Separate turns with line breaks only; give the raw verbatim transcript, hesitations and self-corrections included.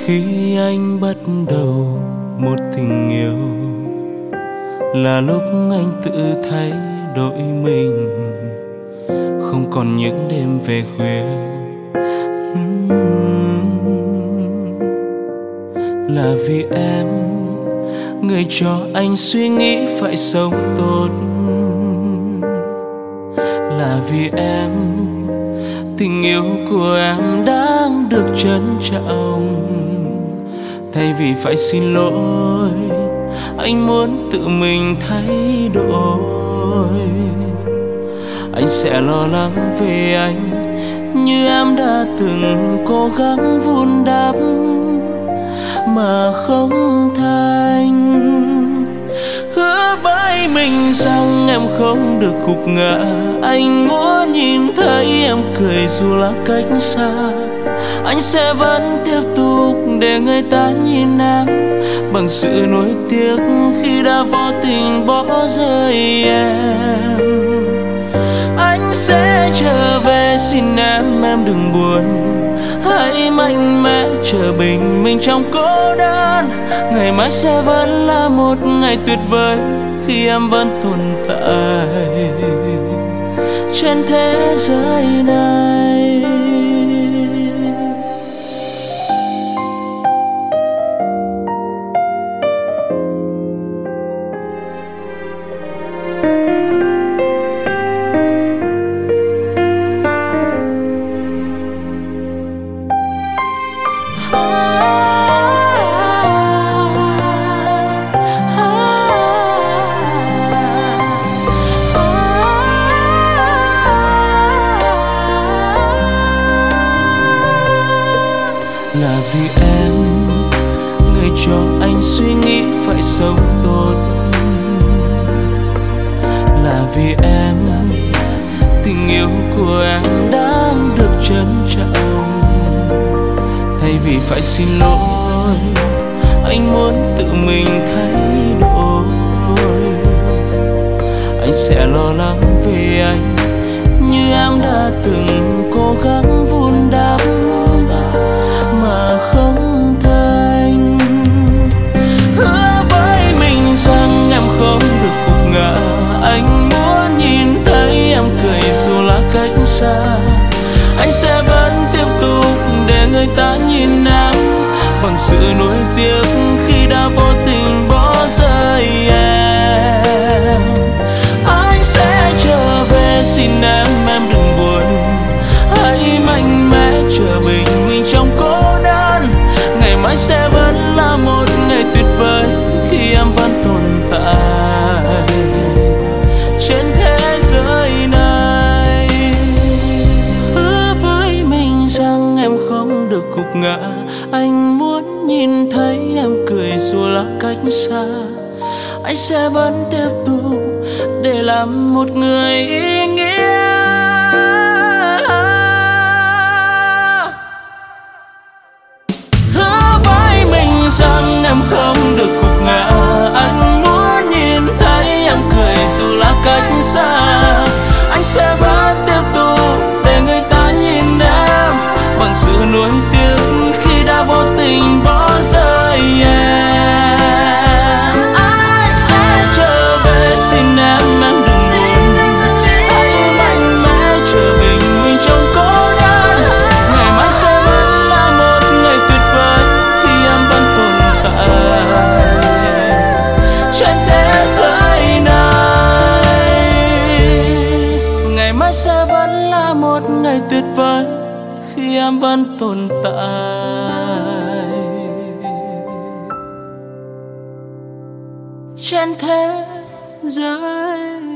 Khi anh bắt đầu một tình yêu là lúc anh tự thay đổi mình, không còn những đêm về khuya. Là vì em, người cho anh suy nghĩ phải sống tốt. Là vì em, tình yêu của em đang được trân trọng. Thay vì phải xin lỗi, anh muốn tự mình thay đổi. Anh sẽ lo lắng về anh như em đã từng cố gắng vun đắp mà không thành. Hứa với mình rằng em không được gục ngã. Anh muốn nhìn thấy em cười dù là cách xa. Anh sẽ vẫn tiếp tục để người ta nhìn em bằng sự nuối tiếc khi đã vô tình bỏ rơi em. Anh sẽ trở về, xin em em đừng buồn. Hãy mạnh mẽ chờ bình minh trong cô đơn. Ngày mai sẽ vẫn là một ngày tuyệt vời khi em vẫn tồn tại trên thế giới này. Là vì em, người cho anh suy nghĩ phải sống tốt. Là vì em, tình yêu của em đang được trân trọng. Thay vì phải xin lỗi, anh muốn tự mình thay đổi. Anh sẽ lo lắng về anh như em đã từng cố gắng vun đắp mà không thành. Hứa với mình rằng em không được gục ngã. Anh muốn nhìn thấy em cười dù là cách xa. Anh sẽ vẫn tiếp tục để người ta nhìn em bằng sự nuối tiếc khi đã vô tình bỏ rơi em. Anh sẽ trở về, xin em em đừng buồn. Hãy mạnh mẽ chờ bình minh trong cô đơn. Ngày mai sẽ vẫn là một ngày tuyệt vời khi em vẫn tồn tại trên thế giới này. Hứa với mình rằng em không được gục ngã. Anh muốn nhìn thấy em cười dù là cách xa. Anh sẽ vẫn tiếp tục để làm một người ý nghĩa. Rằng em không được gục ngã. Anh muốn nhìn thấy em cười dù là cách xa. Anh sẽ vẫn tiếp tục để người ta nhìn em bằng sự nuối tiếc khi đã vô tình bỏ rơi em. Anh sẽ trở về, xin em em đừng buồn. Hãy mạnh mẽ chờ bình minh trong cô đơn. Ngày mai sẽ vẫn là một ngày tuyệt vời khi em vẫn trên thế giới này. Ngày mai sẽ vẫn là một ngày tuyệt vời khi em vẫn tồn tại trên thế giới